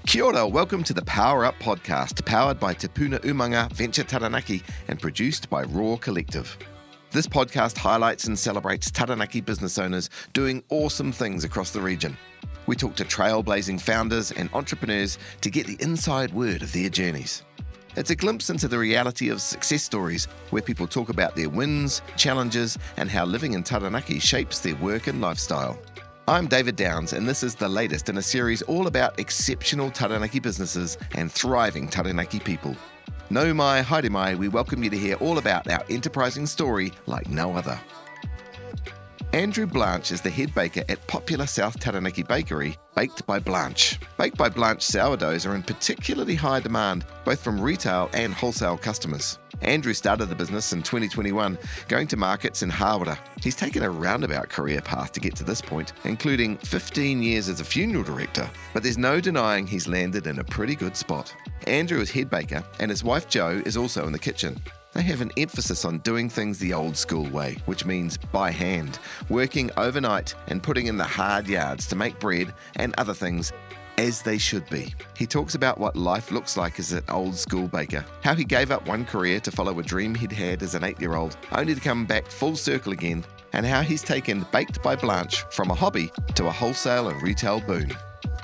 Kia ora, welcome to the Power Up podcast, powered by Te Puna Umanga Venture Taranaki and produced by Raw Collective. This podcast highlights and celebrates Taranaki business owners doing awesome things across the region. We talk to trailblazing founders and entrepreneurs to get the inside word of their journeys. It's a glimpse into the reality of success stories where people talk about their wins, challenges, and how living in Taranaki shapes their work and lifestyle. I'm David Downs, and this is the latest in a series all about exceptional Taranaki businesses and thriving Taranaki people. Nau mai, haere mai, we welcome you to hear all about our enterprising story like no other. Andrew Blanche is the head baker at popular South Taranaki bakery, Baked by Blanche. Baked by Blanche sourdoughs are in particularly high demand, both from retail and wholesale customers. Andrew started the business in 2021, going to markets in Hawera. He's taken a roundabout career path to get to this point, including 15 years as a funeral director, but there's no denying he's landed in a pretty good spot. Andrew is head baker, and his wife Jo is also in the kitchen. They have an emphasis on doing things the old school way, which means by hand, working overnight and putting in the hard yards to make bread and other things as they should be. He talks about what life looks like as an old school baker, how he gave up one career to follow a dream he'd had as an 8-year-old, only to come back full circle again, and how he's taken Baked by Blanche from a hobby to a wholesale and retail boom.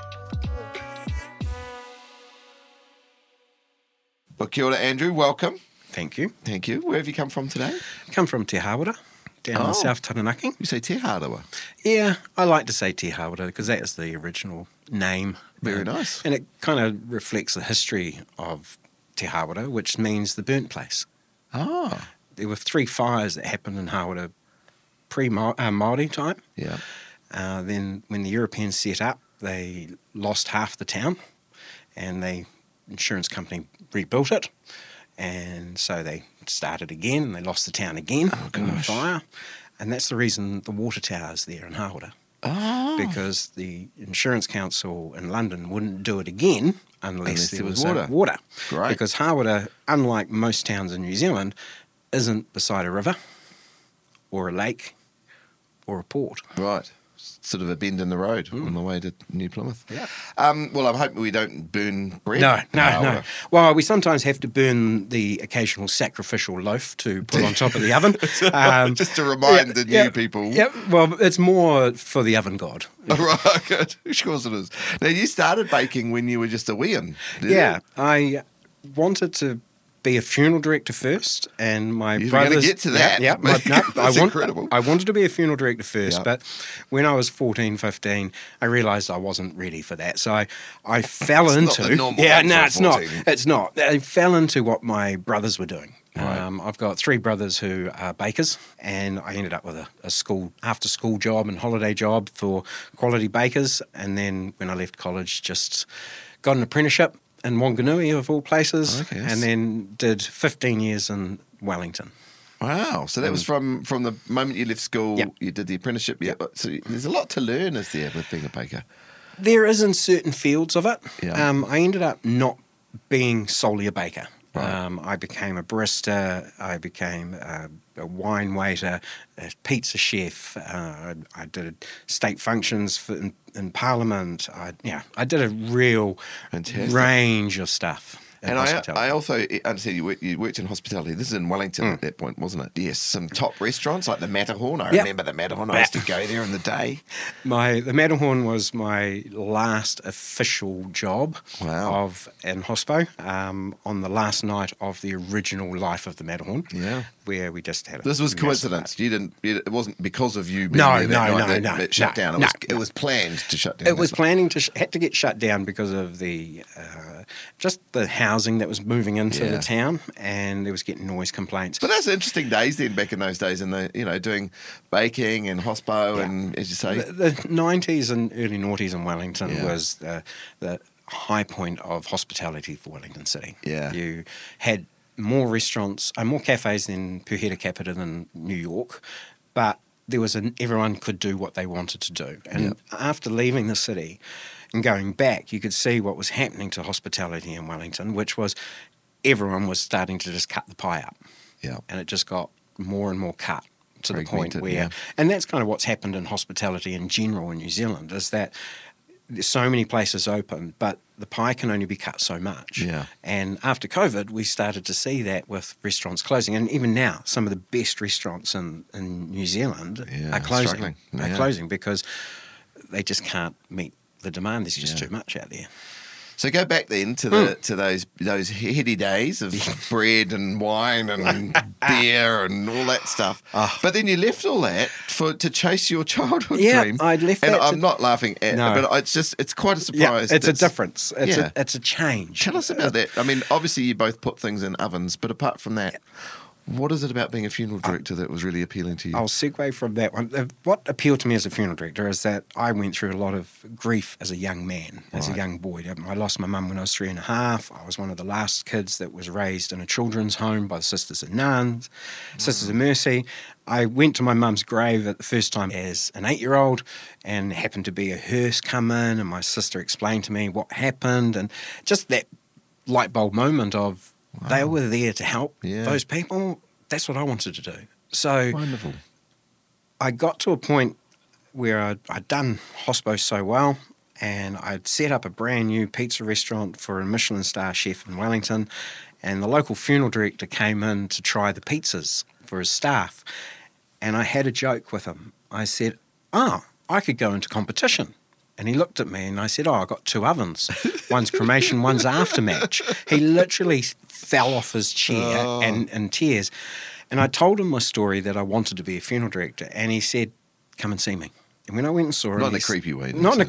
Well, kia ora, Andrew, welcome. Thank you. Thank you. Where have you come from today? I come from Te Hawera, down in South Taranaki. You say Te Harawa. Yeah, I like to say Te Hawera because that is the original name. Very nice. And it kind of reflects the history of Te Hawera, which means the burnt place. Ah. There were 3 fires that happened in Hawera pre-Māori time. Yeah. Then when the Europeans set up, they lost half the town and the insurance company rebuilt it. And so they started again and they lost the town again in the fire. And that's the reason the water tower is there in Hawera. Oh. Because the insurance council in London wouldn't do it again unless there was water. Great. Because Hawera, unlike most towns in New Zealand, isn't beside a river or a lake or a port. Right. Sort of a bend in the road on the way to New Plymouth. Yeah. Well, I'm hoping we don't burn bread. No. Well, we sometimes have to burn the occasional sacrificial loaf to put on top of the oven. Just to remind the new people. Yeah, well, it's more for the oven god. Right, good. Of course it is. Now, you started baking when you were just a weean, did you? I wanted to be a funeral director first, and my brothers... You're going to get to that. Yeah, That's incredible. I wanted to be a funeral director first, but when I was 14, 15, I realised I wasn't ready for that. So I fell into... Not the normal It's not. I fell into what my brothers were doing. Right. I've got 3 brothers who are bakers, and I ended up with a school after-school job and holiday job for quality bakers, and then when I left college, just got an apprenticeship in Wanganui, of all places, and then did 15 years in Wellington. Wow. So that was from the moment you left school, you did the apprenticeship. Yeah. So there's a lot to learn, is there, with being a baker? There is in certain fields of it. Yeah. I ended up not being solely a baker. Right. I became a barista, I became a wine waiter, a pizza chef, I did state functions in Parliament. I did a real range of stuff. And I also understand you worked in hospitality. This is in Wellington at that point, wasn't it? Yes, some top restaurants like the Matterhorn. I remember the Matterhorn. I used to go there in the day. The Matterhorn was my last official job in hospo on the last night of the original life of the Matterhorn. Yeah, where we just had. This was coincidence. You didn't. It wasn't because of you being there that night it shut down. It was planned to shut down. It was had to get shut down because of the just the housing that was moving into the town, and there was getting noise complaints. But that's interesting days then, back in those days, in the doing baking and hospo and, as you say, the 90s and early noughties in Wellington was the high point of hospitality for Wellington City. Yeah, you had more restaurants, more cafes than per head capita than New York, but there was everyone could do what they wanted to do. And after leaving the city and going back, you could see what was happening to hospitality in Wellington, which was everyone was starting to just cut the pie up. Yeah. And it just got more and more cut to the point where... And that's kind of what's happened in hospitality in general in New Zealand, is that there's so many places open, but the pie can only be cut so much. Yeah. And after COVID, we started to see that with restaurants closing. And even now, some of the best restaurants in New Zealand are closing. Struggling. Are closing because they just can't meet the demand. There's just too much out there. So go back then to to those heady days of bread and wine and beer and all that stuff. But then you left all that to chase your childhood dream. Yeah, I left and that. I'm not laughing at it, but it's quite a surprise. Yeah, it's a difference. It's a change. Tell us about that. I mean, obviously you both put things in ovens, but apart from that, what is it about being a funeral director that was really appealing to you? I'll segue from that one. What appealed to me as a funeral director is that I went through a lot of grief as a young man, as a young boy. I lost my mum when I was 3.5. I was one of the last kids that was raised in a children's home by the Sisters of Nuns, Sisters of Mercy. I went to my mum's grave at the first time as an 8-year-old, and happened to be a hearse come in, and my sister explained to me what happened, and just that light bulb moment of they were there to help those people. That's what I wanted to do. So wonderful. I got to a point where I'd done hospo so well, and I'd set up a brand new pizza restaurant for a Michelin star chef in Wellington, and the local funeral director came in to try the pizzas for his staff. And I had a joke with him. I said, I could go into competition. And he looked at me and I said, I've got 2 ovens. One's cremation, one's aftermatch. He literally fell off his chair and in tears. And I told him my story that I wanted to be a funeral director. And he said, come and see me. And when I went and saw him... Not in a creepy way. Not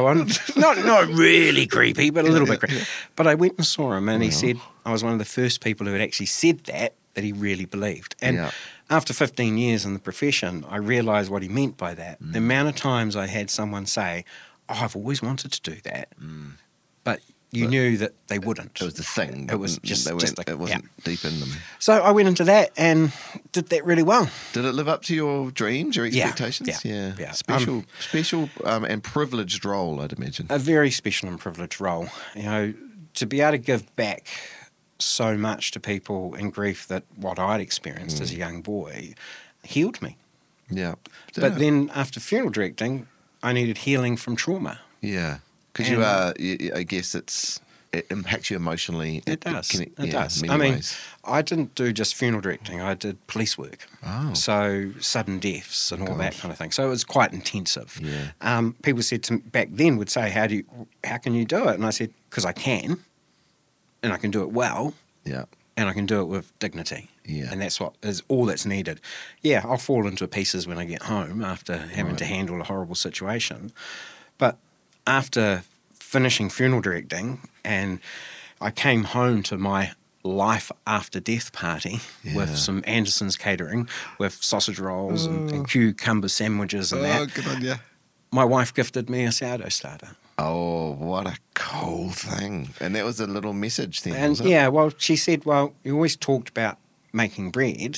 really creepy, but a little bit creepy. But I went and saw him and he said, I was one of the first people who had actually said that he really believed. And after 15 years in the profession, I realised what he meant by that. The amount of times I had someone say, I've always wanted to do that, but you knew that they wouldn't. It was the thing. It was it wasn't deep in them. So I went into that and did that really well. Did it live up to your dreams, your expectations? Yeah. Special and privileged role, I'd imagine. A very special and privileged role. You know, to be able to give back so much to people in grief that what I'd experienced as a young boy healed me. Yeah. But then after funeral directing, I needed healing from trauma. Yeah, because I guess it impacts you emotionally. It does. It does. I mean, I didn't do just funeral directing. I did police work. Oh. So sudden deaths and all that kind of thing. So it was quite intensive. Yeah. People said to me back then would say, how can you do it? And I said, because I can, and I can do it well. Yeah. And I can do it with dignity. Yeah. And that's what is all that's needed. Yeah, I'll fall into pieces when I get home after having to handle a horrible situation. But after finishing funeral directing, and I came home to my life after death party with some Anderson's catering, with sausage rolls and cucumber sandwiches and that. Good on you. My wife gifted me a sourdough starter. Oh, what a cool thing. And that was a little message then, And was it? yeah, well, she said, well, you always talked about making bread.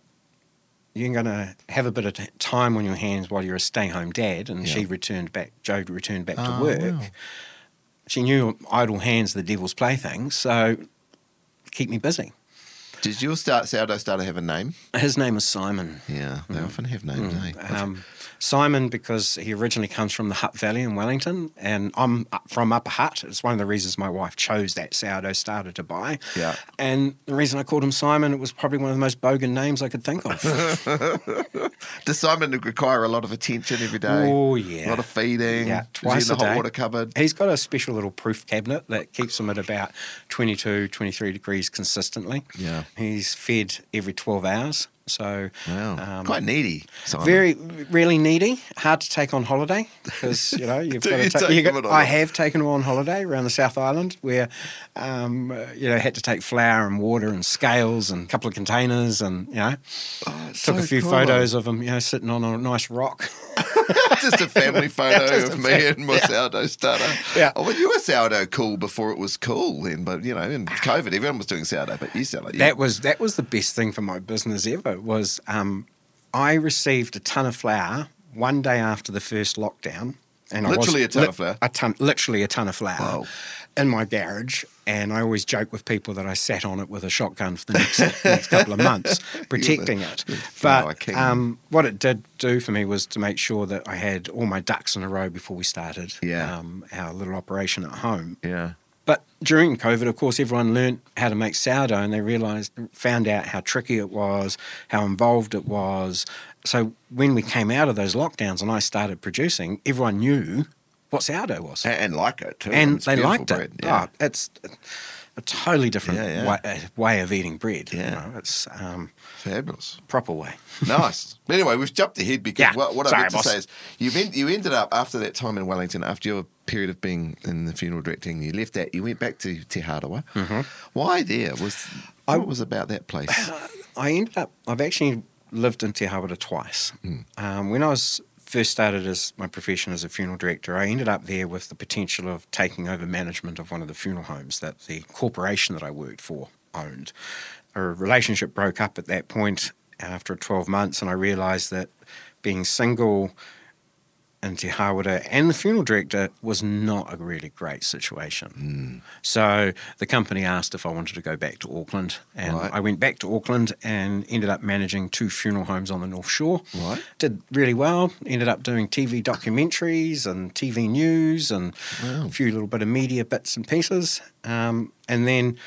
You're going to have a bit of time on your hands while you're a stay-home dad. And Jo returned back to work. Wow. She knew idle hands are the devil's plaything, so keep me busy. Did your sourdough starter have a name? His name is Simon. Yeah, they often have names, eh? Simon, because he originally comes from the Hutt Valley in Wellington, and I'm from Upper Hutt. It's one of the reasons my wife chose that sourdough starter to buy. Yeah. And the reason I called him Simon, it was probably one of the most bogan names I could think of. Does Simon require a lot of attention every day? Oh, yeah. A lot of feeding? Yeah, twice Is he in a the hot day. water cupboard? He's got a special little proof cabinet that keeps him at about 22, 23 degrees consistently. Yeah. He's fed every 12 hours. So Wow. Quite needy, Simon. Really needy, hard to take on holiday because you've got to take him on holiday? I have taken him on holiday around the South Island where had to take flour and water and scales and a couple of containers and took a few photos of him sitting on a nice rock. Just a family photo of me and my sourdough starter. Yeah. Oh, well, you were sourdough cool before it was cool then, but in COVID everyone was doing sourdough, but you sound like you. That was the best thing for my business ever was I received a ton of flour one day after the first lockdown. And literally a ton of flour? Literally a ton of flour. Wow. in my garage, and I always joke with people that I sat on it with a shotgun for the next couple of months, protecting it. But what it did do for me was to make sure that I had all my ducks in a row before we started our little operation at home. Yeah. But during COVID, of course, everyone learnt how to make sourdough, and they found out how tricky it was, how involved it was. So when we came out of those lockdowns and I started producing, everyone knew what sourdough was. And like it too. And they liked bread. it. Yeah. Oh, it's a totally different way of eating bread. Yeah. You know, it's fabulous. Proper way. Nice. But anyway, we've jumped ahead because what I meant to boss. say is you ended up, after that time in Wellington, after your period of being in the funeral directing, you left that, you went back to Te Harawa. Mm-hmm. Why there? What was about that place? I've actually lived in Te Harawa twice. When I was first started as my profession as a funeral director, I ended up there with the potential of taking over management of one of the funeral homes that the corporation that I worked for owned. Our relationship broke up at that point after 12 months, and I realised that being single in Te Harawa and the funeral director was not a really great situation. So the company asked if I wanted to go back to Auckland, and I went back to Auckland and ended up managing 2 funeral homes on the North Shore. Right. Did really well, ended up doing TV documentaries and TV news and a few little bit of media bits and pieces. And then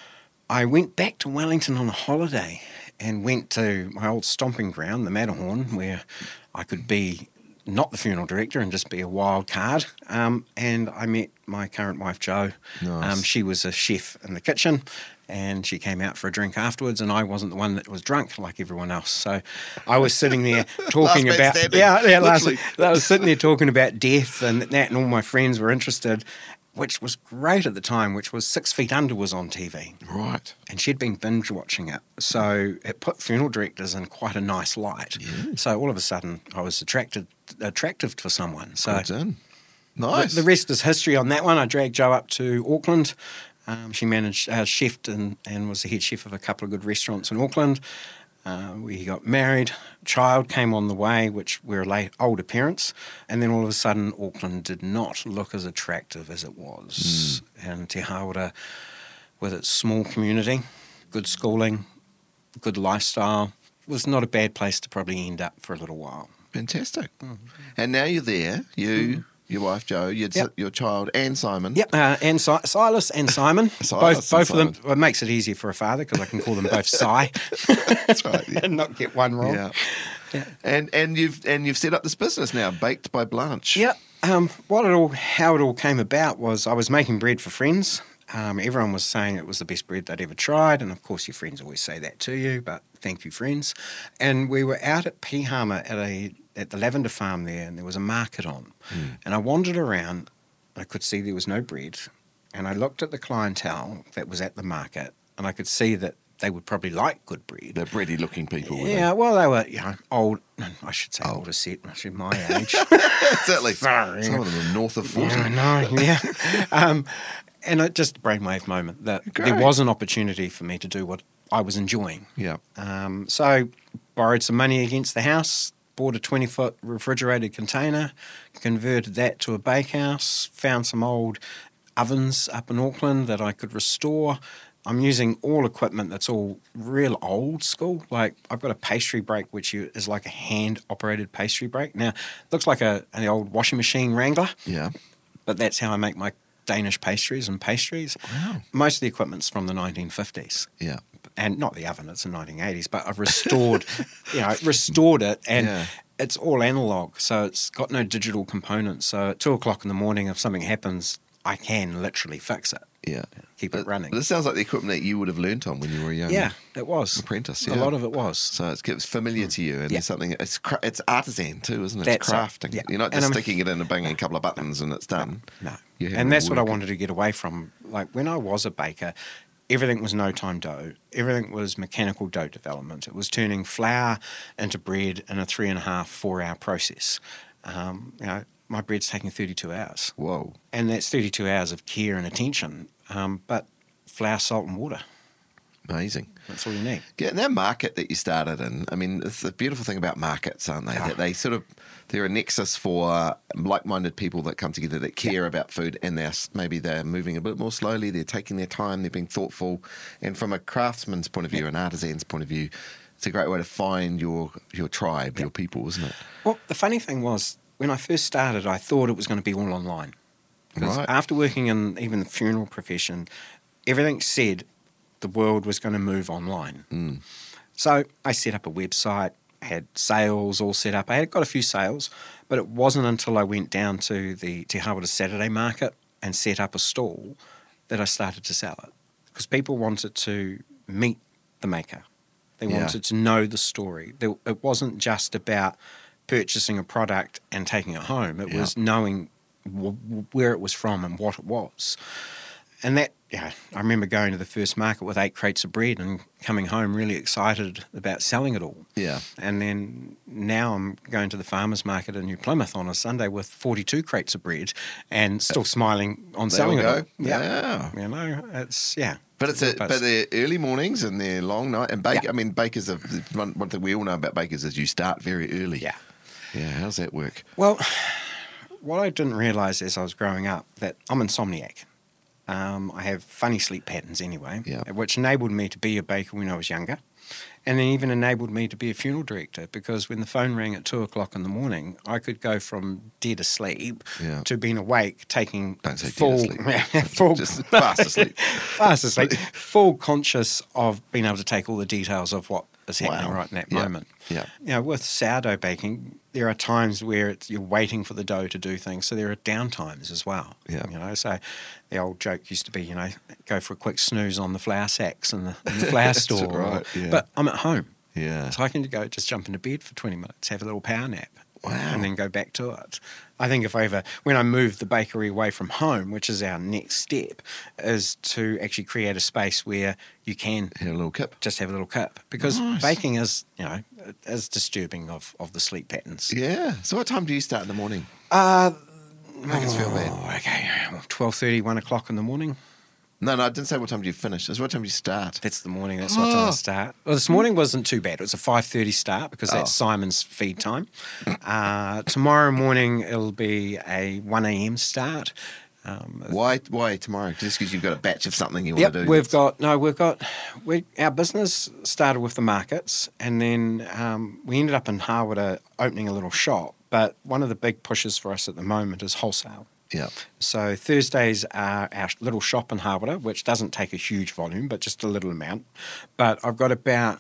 I went back to Wellington on a holiday and went to my old stomping ground, the Matterhorn, where I could be not the funeral director and just be a wild card. And I met my current wife, Jo. Nice. She was a chef in the kitchen, and she came out for a drink afterwards, and I wasn't the one that was drunk like everyone else. So I was sitting there talking about... I was sitting there talking about death and that, and all my friends were interested, which was great at the time, which was 6 Feet Under was on TV. Right. And she'd been binge watching it. So it put funeral directors in quite a nice light. Yeah. So all of a sudden I was attractive for someone. So nice. The rest is history on that one. I dragged Jo up to Auckland. She managed, chefed and was the head chef of a couple of good restaurants in Auckland. We got married, child came on the way, which we're older parents, and then all of a sudden Auckland did not look as attractive as it was. And Te Harawa, with its small community, good schooling, good lifestyle, was not a bad place to probably end up for a little while. Fantastic. And now you're there, your wife Jo, your child, and Simon. Yep, and Silas and Simon. both and of them. It makes it easier for a father because I can call them both Si. That's right. Yeah. And not get one wrong. Yeah. And you've set up this business now, Baked by Blanche. Yeah. How it all came about was I was making bread for friends. Everyone was saying it was the best bread they'd ever tried, and of course your friends always say that to you, but thank you, friends. And we were out at Pihama at the lavender farm there, and there was a market on. And I wandered around, and I could see there was no bread, and I looked at the clientele that was at the market, and I could see that they would probably like good bread. They're bready-looking people. Yeah, well, they were old. I should say older set, actually my age. Certainly. Sorry. Some of them are north of 40. Yeah, I know, yeah. And it just a brainwave moment that there was an opportunity for me to do what I was enjoying. Yeah. So borrowed some money against the house, bought a 20-foot refrigerated container, converted that to a bakehouse, found some old ovens up in Auckland that I could restore. I'm using all equipment that's all real old school. Like I've got a pastry break, which is like a hand-operated pastry break. Now, it looks like an old washing machine wrangler. Yeah. But that's how I make my Danish pastries and pastries. Wow. Most of the equipment's from the 1950s. Yeah. And not the oven, it's the 1980s, but I've restored, restored it, and it's all analog, so it's got no digital components. So at 2 o'clock in the morning, if something happens, I can literally fix it. Yeah. Keep it running. This sounds like the equipment that you would have learnt on when you were a young it was. apprentice. A lot of it was. So it's familiar to you, and there's something, it's artisan too, isn't it? It's crafting. Yeah. You're not just sticking it in and banging a couple of buttons and it's done. No. And that's what I wanted to get away from. Like when I was a baker, everything was no-time dough. Everything was mechanical dough development. It was turning flour into bread in a 3.5, 4 hour process. My bread's taking 32 hours. Amazing. That's all you need. Yeah, and that market that you started in, I mean, it's the beautiful thing about markets, aren't they? That they sort of, they're a nexus for like-minded people that come together that care about food, and maybe they're moving a bit more slowly, they're taking their time, they're being thoughtful. And from a craftsman's point of view, an artisan's point of view, it's a great way to find your tribe, your people, isn't it? Well, the funny thing was, when I first started, I thought it was going to be all online. Because after working in even the funeral profession, everything said the world was going to move online. So I set up a website, had sales all set up. I had got a few sales, but it wasn't until I went down to the Te Hawara Saturday market and set up a stall that I started to sell it. Because people wanted to meet the maker. They wanted to know the story. It wasn't just about purchasing a product and taking it home. It was knowing where it was from and what it was. And that, I remember going to the first market with 8 crates of bread and coming home really excited about selling it all. Yeah. And then now I'm going to the farmers market in New Plymouth on a Sunday with 42 crates of bread and still smiling on selling it all. Yeah. You know, it's, But but they're early mornings and they're long night. And I mean, bakers are, one thing we all know about bakers is you start very early. Yeah. Yeah, how does that work? Well, what I didn't realise as I was growing up, that I'm insomniac. I have funny sleep patterns anyway, which enabled me to be a baker when I was younger, and then even enabled me to be a funeral director, because when the phone rang at 2 o'clock in the morning, I could go from dead asleep to being awake, taking just fast asleep, full conscious of being able to take all the details of what is happening right in that moment. Yeah. You know, with sourdough baking, there are times where you're waiting for the dough to do things, so there are down times as well. Yeah. You know, so the old joke used to be, go for a quick snooze on the flour sacks in the flour store. Right, yeah. But I'm at home. Yeah. So I can just jump into bed for 20 minutes, have a little power nap. Wow. And then go back to it. I think when I move the bakery away from home, which is our next step, is to actually create a space where you can have a little kip. Just have a little kip. Because baking is, is disturbing of the sleep patterns. Yeah. So what time do you start in the morning? Make us feel bad. Okay. 12:30, 1 o'clock in the morning. No, I didn't say what time do you finish. It's what time do you start. That's the morning. That's what time I start. Well, this morning wasn't too bad. It was a 5:30 start because that's Simon's feed time. Tomorrow morning it'll be a 1 a.m. start. Why tomorrow? Just because you've got a batch of something you want to do? Our business started with the markets, and then we ended up in Hawara opening a little shop. But one of the big pushes for us at the moment is wholesale. Yeah. So Thursdays are our little shop in Hawara, which doesn't take a huge volume, but just a little amount. But I've got about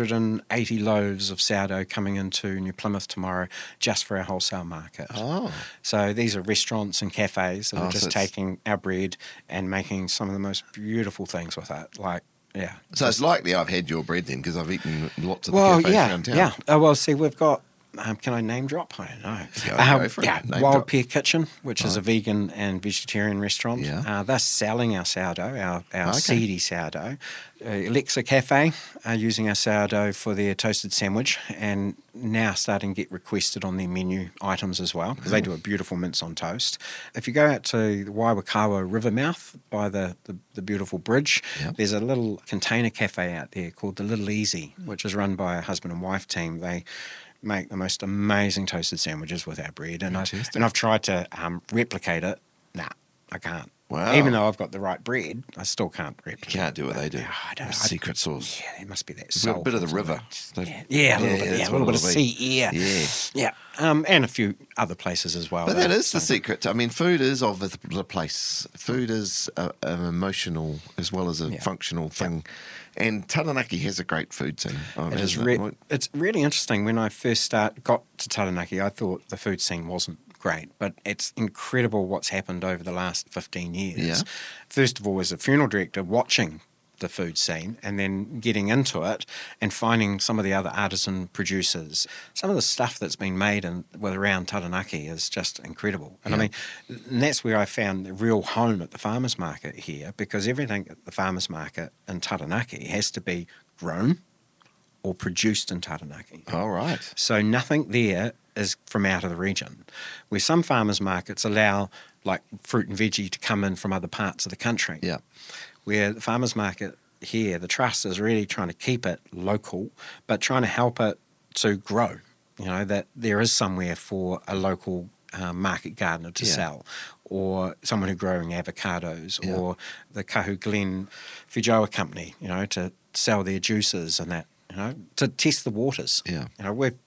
180 loaves of sourdough coming into New Plymouth tomorrow just for our wholesale market. Oh. So these are restaurants and cafes that are just taking our bread and making some of the most beautiful things with it. So it's likely I've had your bread then, because I've eaten lots of the cafes around town. Yeah. See, we've got... can I name drop? I don't know. Go for it. Wild Pear Kitchen, which is a vegan and vegetarian restaurant. Yeah. They're selling our sourdough, our seedy sourdough. Alexa Cafe are using our sourdough for their toasted sandwich, and now starting to get requested on their menu items as well, because they do a beautiful mince on toast. If you go out to the Waiwakawa River mouth by the beautiful bridge, there's a little container cafe out there called The Little Easy, which is run by a husband and wife team. They make the most amazing toasted sandwiches with our bread, and I've tried to replicate it. Nah, I can't. Wow. Even though I've got the right bread, I still can't replicate. You can't do what they do. I don't know. Secret sauce. Yeah, there must be that A salt. bit of the river. A little bit of sea air. Yeah. And a few other places as well. But that is the secret. I mean, food is of the place. Food is an emotional as well as a functional thing. And Taranaki has a great food scene. It's really interesting. When I first got to Taranaki, I thought the food scene wasn't great, but it's incredible what's happened over the last 15 years. Yeah. First of all, as a funeral director, watching the food scene and then getting into it and finding some of the other artisan producers. Some of the stuff that's been made around Taranaki is just incredible. And I mean, and that's where I found the real home at the farmers market here, because everything at the farmers market in Taranaki has to be grown or produced in Taranaki. All right. So nothing there is from out of the region, where some farmers markets allow like fruit and veggie to come in from other parts of the country. Yeah. Where the farmers market here, the trust is really trying to keep it local, but trying to help it to grow. You know, that there is somewhere for a local market gardener to sell, or someone who's growing avocados, or the Kahu Glen Fijoa company, you know, to sell their juices and that, you know, to test the waters. Yeah. You know, we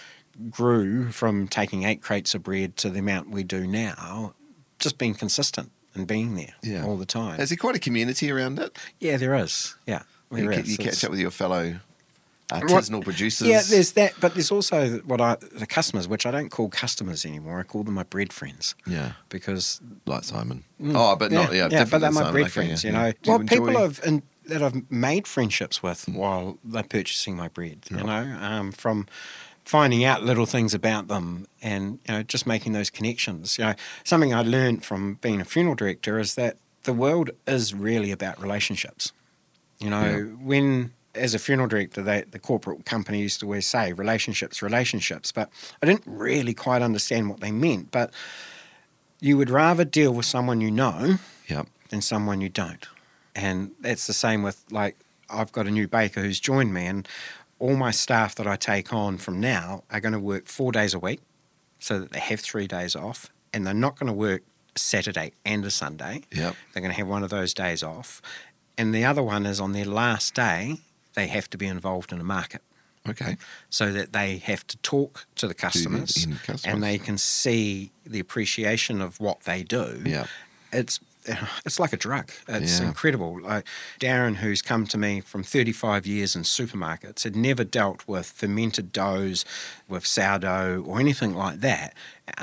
grew from taking 8 crates of bread to the amount we do now, just being consistent and being there all the time. Is there quite a community around it? Yeah, there is. Yeah, there is. You catch up with your fellow artisanal producers. Yeah, there's that, but there's also the customers, which I don't call customers anymore. I call them my bread friends. Yeah, because like Simon. But they're my Simon, bread friends. You know, people that I've made friendships with while they're purchasing my bread. You know, from finding out little things about them and, you know, just making those connections. You know, something I learned from being a funeral director is that the world is really about relationships. You know, when as a funeral director, the corporate company used to always say relationships, but I didn't really quite understand what they meant. But you would rather deal with someone you know than someone you don't. And that's the same with, like, I've got a new baker who's joined me, and all my staff that I take on from now are going to work 4 days a week so that they have 3 days off, and they're not going to work a Saturday and a Sunday. Yep. They're going to have one of those days off. And the other one is on their last day, they have to be involved in a market. Okay. So that they have to talk to the customers, and they can see the appreciation of what they do. Yeah. It's like a drug. It's incredible. Like Darren, who's come to me from 35 years in supermarkets, had never dealt with fermented doughs, with sourdough or anything like that.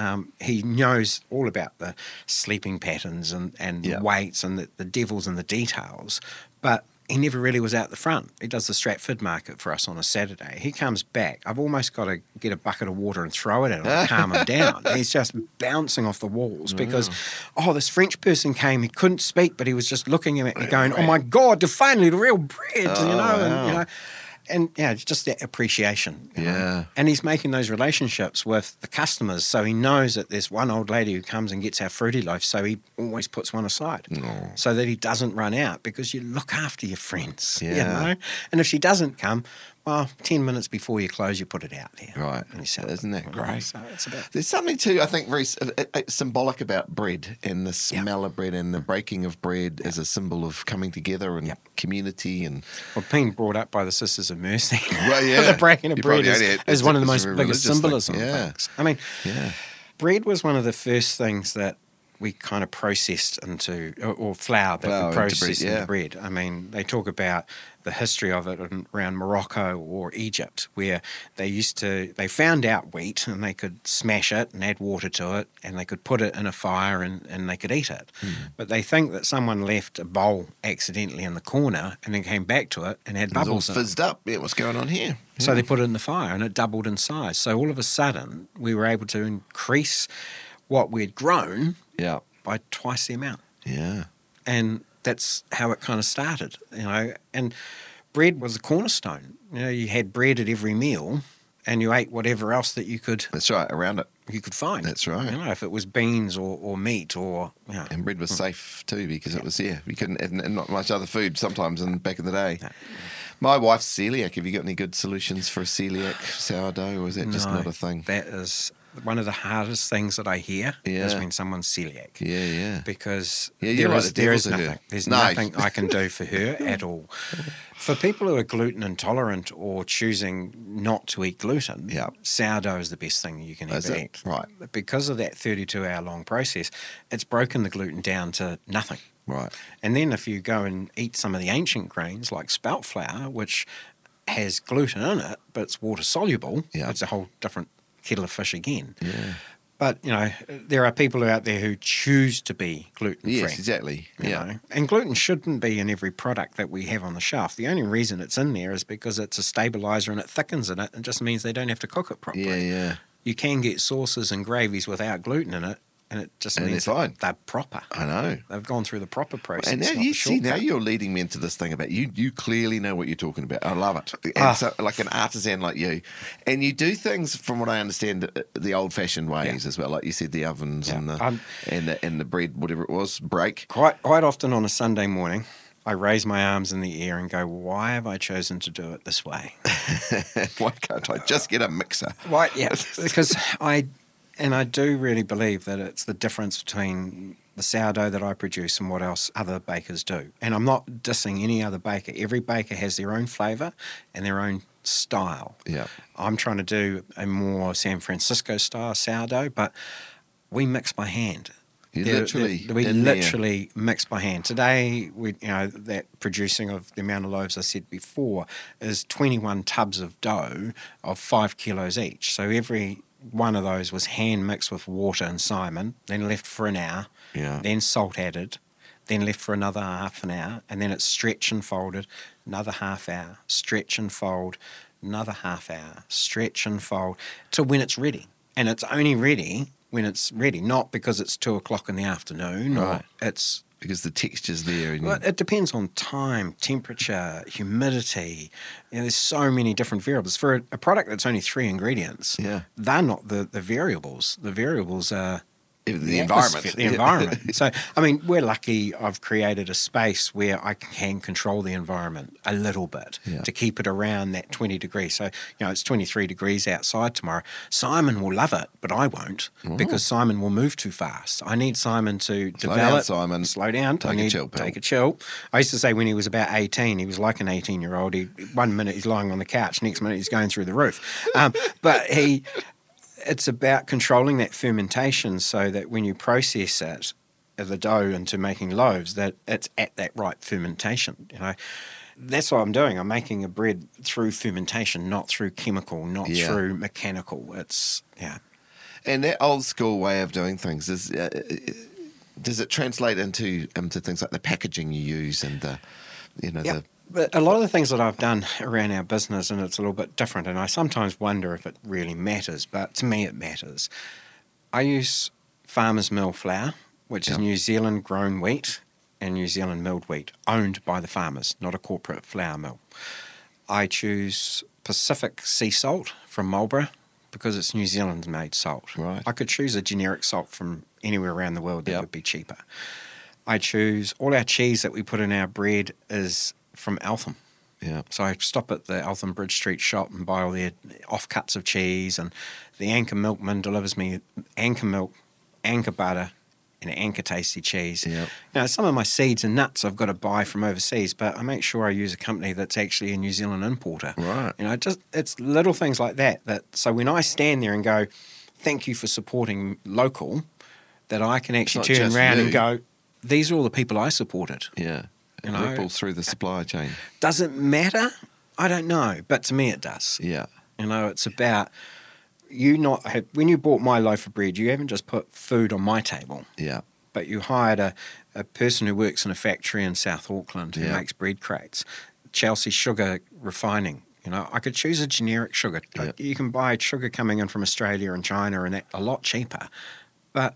He knows all about the sleeping patterns and the weights and the devils and the details, but he never really was out the front. He does the Stratford market for us on a Saturday. He comes back. I've almost got to get a bucket of water and throw it at him to calm him down. He's just bouncing off the walls because, this French person came. He couldn't speak, but he was just looking at me going, "Oh my God, finally the real bread," you know, wow. and you know. And just that appreciation. You know? And he's making those relationships with the customers, so he knows that there's one old lady who comes and gets our fruity loaf, so he always puts one aside so that he doesn't run out, because you look after your friends, you know. And if she doesn't come, well, 10 minutes before you close, you put it out there. Right. And you sell Isn't that great? So it's about... There's something too, I think, very symbolic about bread and the smell of bread and the breaking of bread as a symbol of coming together and community. And being brought up by the Sisters of Mercy, well, yeah. the breaking of bread is one of the most biggest symbolism things. I mean, bread was one of the first things that we kind of processed into, or flour that we processed into bread. I mean, they talk about the history of it around Morocco or Egypt, where they found out wheat and they could smash it and add water to it, and they could put it in a fire and they could eat it. But they think that someone left a bowl accidentally in the corner and then came back to it and had bubbles in it. It was all fizzed up. Yeah, what's going on here? So they put it in the fire and it doubled in size. So all of a sudden, we were able to increase what we'd grown by twice the amount. Yeah. And that's how it kind of started, you know. And bread was a cornerstone. You know, you had bread at every meal and you ate whatever else that you could... That's right, around it. You could find. That's right. You know, if it was beans or meat or... You know. And bread was safe too, because it was, you couldn't... And not much other food sometimes back in the day. No. My wife's celiac. Have you got any good solutions for a celiac sourdough, or is that just not a thing? That is... one of the hardest things that I hear is when someone's celiac. Yeah. Because there is nothing. There's nothing I can do for her at all. For people who are gluten intolerant or choosing not to eat gluten, sourdough is the best thing you can ever eat. Right. Because of that 32-hour long process, it's broken the gluten down to nothing. Right. And then if you go and eat some of the ancient grains like spelt flour, which has gluten in it, but it's water soluble, it's a whole different kettle of fish again. Yeah. But, you know, there are people out there who choose to be gluten-free. Yes, exactly. You know? And gluten shouldn't be in every product that we have on the shelf. The only reason it's in there is because it's a stabiliser and it thickens it. It just means they don't have to cook it properly. Yeah. You can get sauces and gravies without gluten in it, and it just means they're proper. I know. They've gone through the proper process. And now you're leading me into this thing about you clearly know what you're talking about. I love it. And so, like an artisan like you. And you do things, from what I understand, the old-fashioned ways as well. Like you said, the ovens and the bread, whatever it was, break. Quite often on a Sunday morning, I raise my arms in the air and go, why have I chosen to do it this way? Why can't I just get a mixer? Why? Yeah, because I do really believe that it's the difference between the sourdough that I produce and what else other bakers do. And I'm not dissing any other baker. Every baker has their own flavour and their own style. Yeah. I'm trying to do a more San Francisco style sourdough, but we mix by hand. We literally mix by hand. Today, that producing of the amount of loaves I said before is 21 tubs of dough of 5 kilos each. So every one of those was hand mixed with water and Simon, then left for an hour, then salt added, then left for another half an hour, and then it's stretch and folded, another half hour, stretch and fold, another half hour, stretch and fold, till when it's ready. And it's only ready when it's ready, not because it's 2:00 in the afternoon, right? Or it's because the texture's there. And well, it depends on time, temperature, humidity. There's so many different variables. For a product that's only 3 ingredients, they're not the variables. The variables are the environment. The environment. So, I mean, we're lucky I've created a space where I can control the environment a little bit to keep it around that 20 degrees. So, it's 23 degrees outside tomorrow. Simon will love it, but I won't because Simon will move too fast. I need Simon to develop. Simon. Slow down. Take a chill. I used to say when he was about 18, he was like an 18-year-old. One minute he's lying on the couch, next minute he's going through the roof. It's about controlling that fermentation so that when you process it, the dough into making loaves, that it's at that right fermentation. That's what I'm doing. I'm making a bread through fermentation, not through chemical, not through mechanical. And that old school way of doing things does it translate into things like the packaging you use and the But a lot of the things that I've done around our business, and it's a little bit different, and I sometimes wonder if it really matters, but to me it matters. I use Farmers Mill flour, which is New Zealand grown wheat and New Zealand milled wheat, owned by the farmers, not a corporate flour mill. I choose Pacific sea salt from Marlborough because it's New Zealand made salt. Right. I could choose a generic salt from anywhere around the world that would be cheaper. I choose all our cheese that we put in our bread is from Eltham. Yeah. So I stop at the Eltham Bridge Street shop and buy all their offcuts of cheese, and the Anchor milkman delivers me Anchor milk, Anchor butter, and Anchor tasty cheese. Yeah. Some of my seeds and nuts I've got to buy from overseas, but I make sure I use a company that's actually a New Zealand importer. Right. It's little things like that. So when I stand there and go, thank you for supporting local, that I can actually turn around and go, these are all the people I supported. Yeah. It ripples through the supply chain. Does it matter? I don't know, but to me it does. Yeah. It's about when you bought my loaf of bread, you haven't just put food on my table. Yeah. But you hired a person who works in a factory in South Auckland who makes bread crates. Chelsea Sugar Refining. I could choose a generic sugar. Yeah. You can buy sugar coming in from Australia and China and that a lot cheaper. But,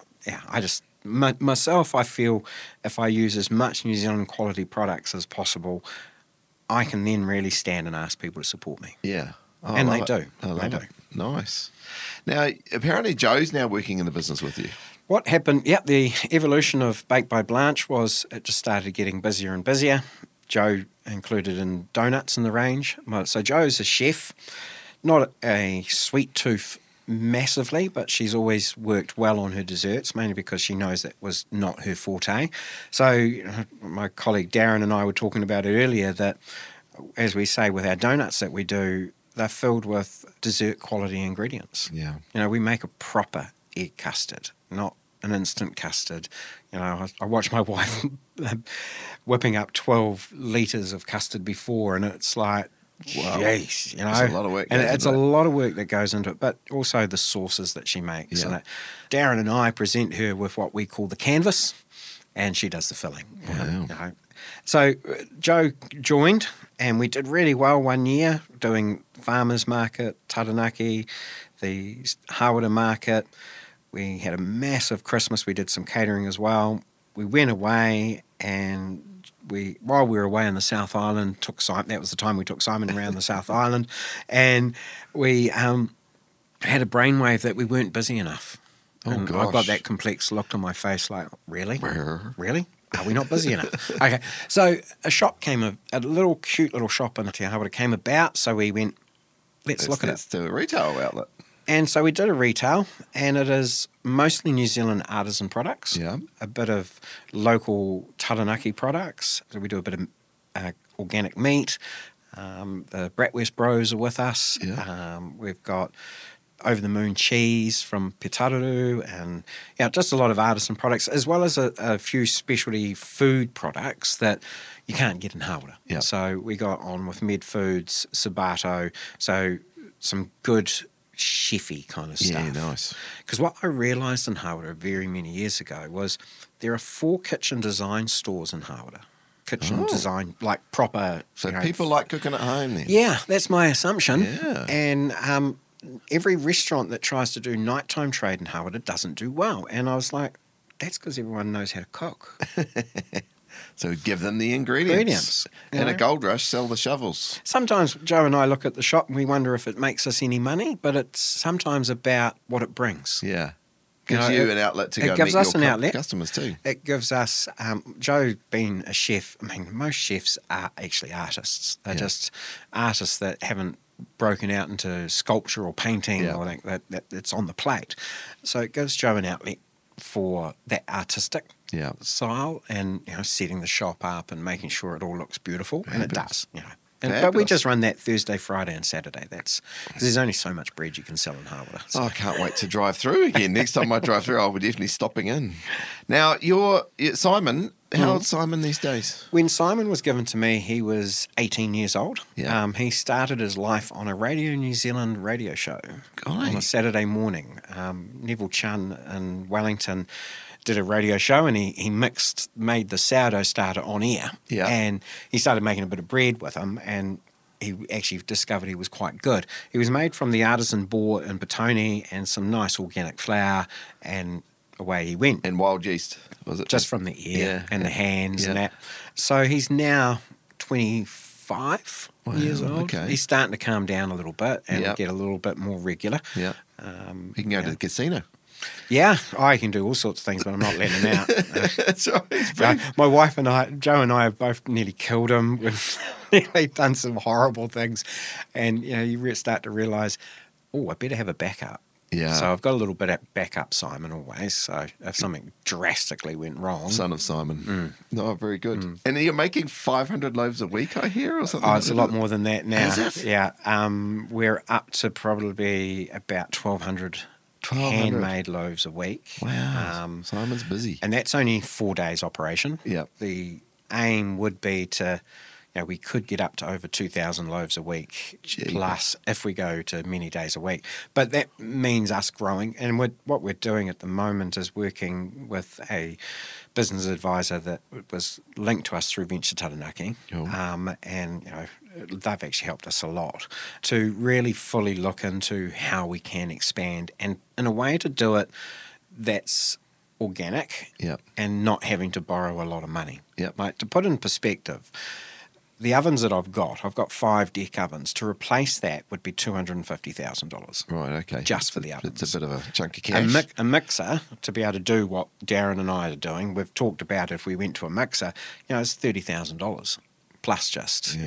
myself, I feel if I use as much New Zealand quality products as possible, I can then really stand and ask people to support me. Yeah. Oh, and they do. They do. Nice. Now, apparently Joe's now working in the business with you. What happened, the evolution of Baked by Blanche was it just started getting busier and busier. Joe included in donuts in the range. So Joe's a chef, not a sweet tooth massively, but she's always worked well on her desserts, mainly because she knows that was not her forte. So my colleague Darren and I were talking about it earlier that, as we say with our donuts that we do, they're filled with dessert quality ingredients. Yeah. We make a proper egg custard, not an instant custard. I watched my wife whipping up 12 litres of custard before, and it's like, wow. Jeez, It's a lot of work. And it's a lot of work that goes into it, but also the sauces that she makes. Yeah. And Darren and I present her with what we call the canvas, and she does the filling. Wow. So Joe joined, and we did really well one year doing farmers market, Taranaki, the Hawera market. We had a massive Christmas. We did some catering as well. We went away, and while we were away in the South Island, that was the time we took Simon around the South Island, and we had a brainwave that we weren't busy enough. Oh, and gosh. I got that complex look on my face like, really? Brr. Really? Are we not busy enough? Okay, so a little cute little shop in Te Hawara came about, so we went, let's look at it. Let's do a retail outlet. And so we did a retail, and it is mostly New Zealand artisan products, Yeah. a bit of local Taranaki products. So we do a bit of organic meat. The Bratwurst Bros are with us. Yeah. We've got Over the Moon cheese from Petararu, and just a lot of artisan products, as well as a few specialty food products that you can't get in Hawara. Yeah. So we got on with Med Foods, Sabato, so some good chefy kind of stuff. Yeah, nice. Because what I realised in Hawara very many years ago was there are 4 kitchen design stores in Hawara. Kitchen design, like proper. So people like cooking at home then? Yeah, that's my assumption. Yeah. And every restaurant that tries to do nighttime trade in Hawara doesn't do well. And I was like, that's because everyone knows how to cook. So give them the ingredients. you And know. a gold rush, sell the shovels. Sometimes Joe and I look at the shop and we wonder if it makes us any money, but it's sometimes about what it brings. Yeah. You Gives know, you an outlet to go gives meet us your an outlet. customers too. It gives us, Joe being a chef, I mean, most chefs are actually artists. They're just artists that haven't broken out into sculpture or painting or that it's on the plate. So it gives Joe an outlet for that artistic style and, setting the shop up and making sure it all looks beautiful. And it does, But we just run that Thursday, Friday and Saturday. That's because there's only so much bread you can sell in Hawara. So. Oh, I can't wait to drive through again. Next time I drive through, I'll be definitely stopping in. Now, Simon, how old's Simon these days? When Simon was given to me, he was 18 years old. Yeah. He started his life on a Radio New Zealand radio show on a Saturday morning. Neville Chun in Wellington did a radio show and he made the sourdough starter on air. Yeah. And he started making a bit of bread with him and he actually discovered he was quite good. He was made from the artisan boar in Petone and some nice organic flour, and away he went. And wild yeast, was it? Just from the ear and the hands and that. So he's now 25 years old. Okay. He's starting to calm down a little bit and get a little bit more regular. Yeah. He can go to the casino. Yeah, I can do all sorts of things, but I'm not letting him out. That's right. My wife and I, Joe and I, have both nearly killed him. We've nearly done some horrible things. And, you start to realise, I better have a backup. Yeah. So I've got a little bit of backup Simon always. So if something drastically went wrong. Son of Simon. No, very good. And you're making 500 loaves a week, I hear, or something? Oh, it's a lot more than that now. Is it? Yeah. We're up to probably about 1,200 handmade loaves a week. Wow. Simon's busy. And that's only 4 days operation. Yep. The aim would be to, we could get up to over 2,000 loaves a week plus if we go to many days a week. But that means us growing. And what we're doing at the moment is working with a business advisor that was linked to us through Venture Taranaki. Cool. And, they've actually helped us a lot to really fully look into how we can expand and in a way to do it that's organic and not having to borrow a lot of money. Like, to put in perspective, the ovens that I've got 5 deck ovens. To replace that would be $250,000. Right, okay. Just for the ovens. It's a bit of a chunk of cash. A mixer, to be able to do what Darren and I are doing, we've talked about if we went to a mixer, it's $30,000 plus just,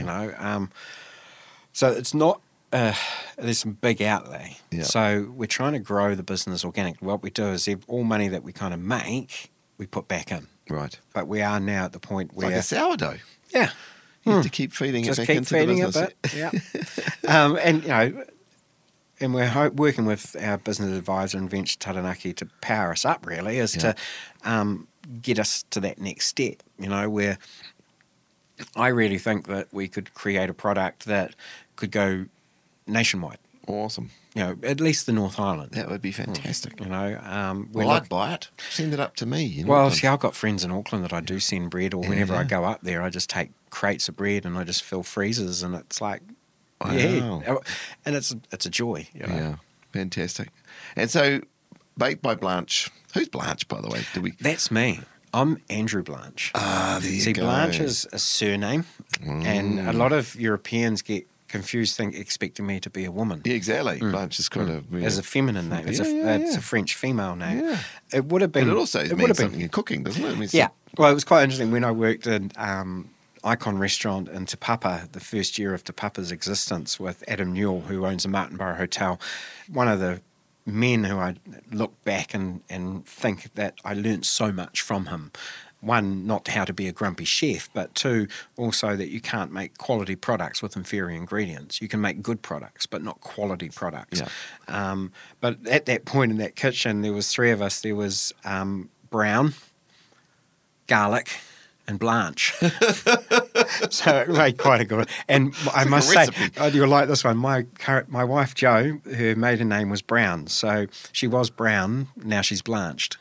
So it's not, there's some big outlay. Yeah. So we're trying to grow the business organically. What we do is all money that we kind of make, we put back in. Right. But we are now at the point where... Like a sourdough. Yeah. You have to keep feeding it back into the business. Just keep feeding it a bit, yeah. And we're working with our business advisor in Venture Taranaki to power us up, really, is to get us to that next step, where I really think that we could create a product that could go nationwide. Awesome. At least the North Island. That would be fantastic. I'd buy it. Send it up to me. See, I've got friends in Auckland that I do send bread, or whenever I go up there, I just take crates of bread and I just fill freezers, and it's like, and it's a joy. Yeah, fantastic. And so, Baked by Blanche. Who's Blanche, by the way? That's me. I'm Andrew Blanche. There you See, go. Blanche is a surname, and a lot of Europeans get confused, expecting me to be a woman. Yeah, exactly. Blanche is kind of... As a feminine name. It's a French female name. Yeah. It would have been... And it also means something in cooking, doesn't it? Yeah. Well, it was quite interesting when I worked in Icon Restaurant in Te Papa, the first year of Te Papa's existence, with Adam Newell, who owns the Martinborough Hotel. One of the men who I look back and think that I learnt so much from him. One, not how to be a grumpy chef, but two, also that you can't make quality products with inferior ingredients. You can make good products, but not quality products. Yeah. But at that point in that kitchen, there was three of us. There was Brown, Garlic, and Blanche. So it made quite a good one. And I must say, you'll like this one. My wife, Jo, her maiden name was Brown. So she was brown, now she's blanched.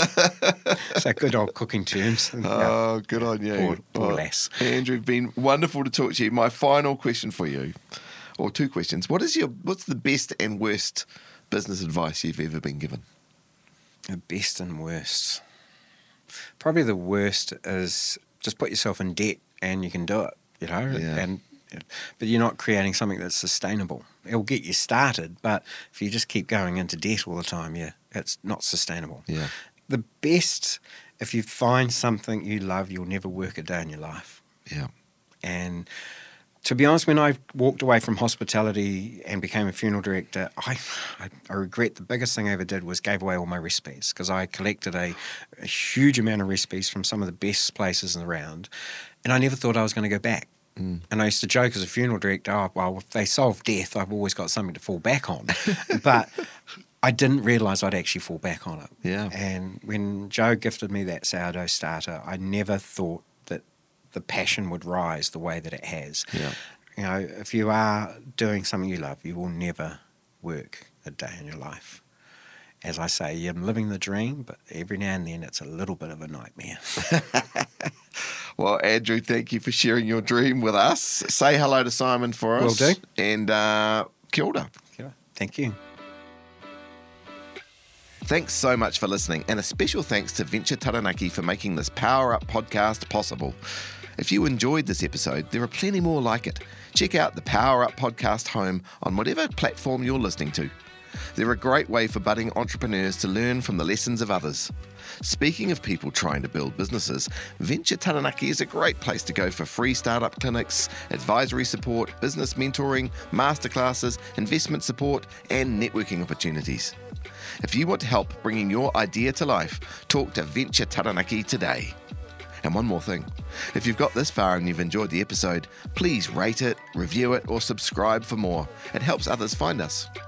So good old cooking terms. Oh, good on you. Poor lass. Andrew, been wonderful to talk to you. My final question for you, or two questions. What's the best and worst business advice you've ever been given? The best and worst. Probably the worst is just put yourself in debt and you can do it, Yeah. But you're not creating something that's sustainable. It'll get you started, but if you just keep going into debt all the time, it's not sustainable. Yeah. The best, if you find something you love, you'll never work a day in your life. Yeah. And to be honest, when I walked away from hospitality and became a funeral director, I regret the biggest thing I ever did was gave away all my recipes, because I collected a huge amount of recipes from some of the best places around, and I never thought I was going to go back. And I used to joke as a funeral director, oh, well, if they solve death, I've always got something to fall back on. But I didn't realise I'd actually fall back on it. Yeah. And when Jo gifted me that sourdough starter, I never thought that the passion would rise the way that it has. Yeah. If you are doing something you love, you will never work a day in your life. As I say, you're living the dream, but every now and then it's a little bit of a nightmare. Well, Andrew, thank you for sharing your dream with us. Say hello to Simon for us. Will do. And kia ora. Thank you. Thanks so much for listening, and a special thanks to Venture Taranaki for making this Power Up podcast possible. If you enjoyed this episode, there are plenty more like it. Check out the Power Up podcast home on whatever platform you're listening to. They're a great way for budding entrepreneurs to learn from the lessons of others. Speaking of people trying to build businesses, Venture Taranaki is a great place to go for free startup clinics, advisory support, business mentoring, masterclasses, investment support, and networking opportunities. If you want help bringing your idea to life, talk to Venture Taranaki today. And one more thing, if you've got this far and you've enjoyed the episode, please rate it, review it, or subscribe for more. It helps others find us.